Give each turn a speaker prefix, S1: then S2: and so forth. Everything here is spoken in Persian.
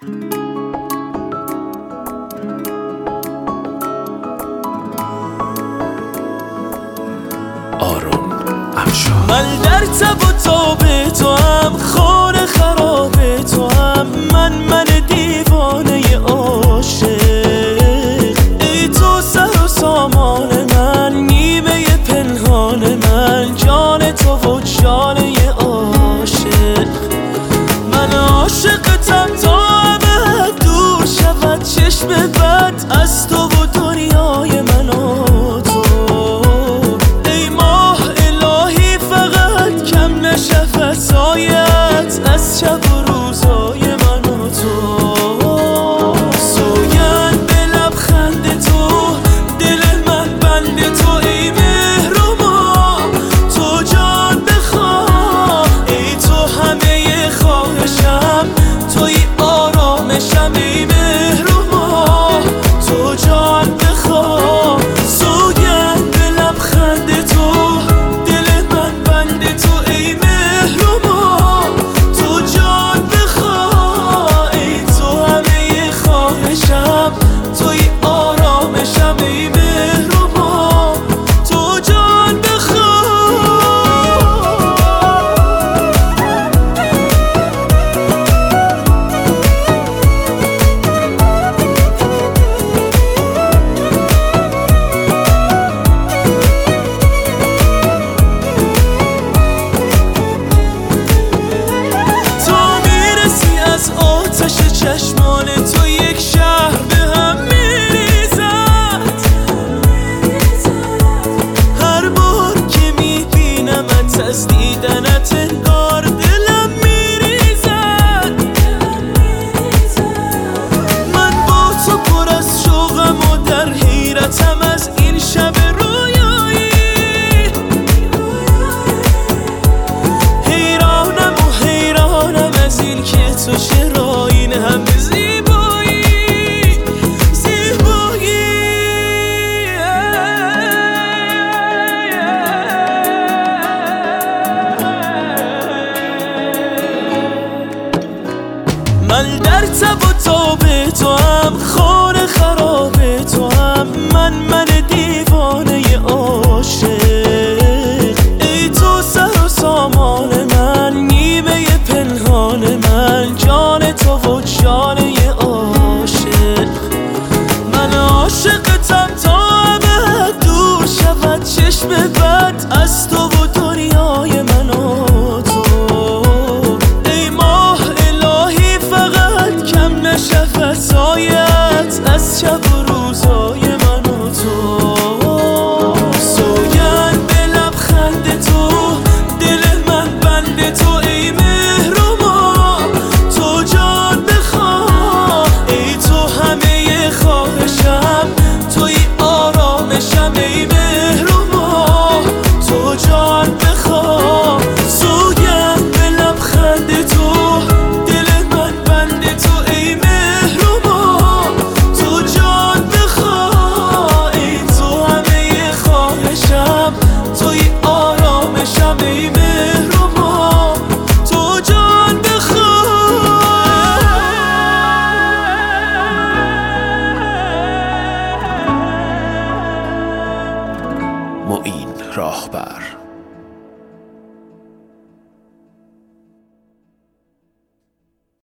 S1: آرون افشار.
S2: من در تب و تاب تو هم، خانه خراب تو هم، من دیوانه عاشق. ای تو سر و سامان من، نیمه پنهان من، جان تو و جانه عاشق. من عاشقتم تا ابد دور شود چشم بد از تو و دنیای من و تو. ای ماه الهی فقط کم نشه فضایت از شب و روزای من و تو. سوگند به لبخند تو، دل من بند تو، ای مهر و ماه تو جان بخواه. ای تو همه خواهشم، توی آرامشم، ای مهر و ماه تو جان بخواه. سوگند به لبخند تو، دل من بند تو، ای مهر و ماه تو جان بخواه. ای تو همه خواهشم، توی آرامشم، ای مهر و ماه تو جان بخواه. تا میرسی از آتش چشمان تو، یک شهر به هم میریزد. هر بار که میبینمت از دیدنت انگار دلم میریزد. من با تو پر از شوقم و در حیرتم از این شب رویایی. حیرانم از این که تو چرا این همه زیبایی. من در تب و تاب تو هم، خانه خراب تو هم، من دیوانه عاشق. ای تو سر و سامان من، نیمه پنهان من، جان تو و جانه عاشق. من عاشقتم تا ابد دور شود چشم بد از تو و دنیای من و تو. ای ماه الهی فقط کم نشه فضایت از شب